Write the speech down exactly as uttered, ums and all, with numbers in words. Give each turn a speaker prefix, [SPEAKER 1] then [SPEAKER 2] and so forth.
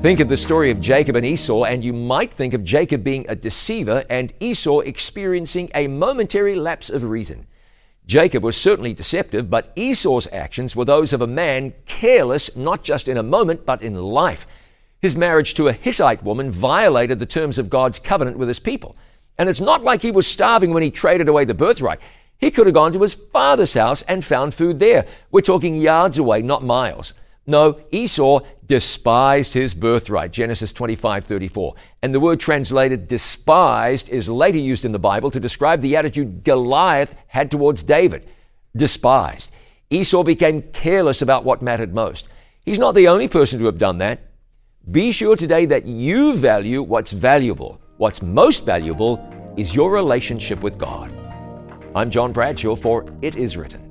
[SPEAKER 1] Think of the story of Jacob and Esau, and you might think of Jacob being a deceiver and Esau experiencing a momentary lapse of reason. Jacob was certainly deceptive, but Esau's actions were those of a man careless not just in a moment, but in life. His marriage to a Hittite woman violated the terms of God's covenant with his people. And it's not like he was starving when he traded away the birthright. He could have gone to his father's house and found food there. We're talking yards away, not miles. No, Esau despised his birthright, Genesis twenty-five thirty-four. And the word translated despised is later used in the Bible to describe the attitude Goliath had towards David. Despised. Esau became careless about what mattered most. He's not the only person to have done that. Be sure today that you value what's valuable. What's most valuable is your relationship with God. I'm John Bradshaw for It Is Written.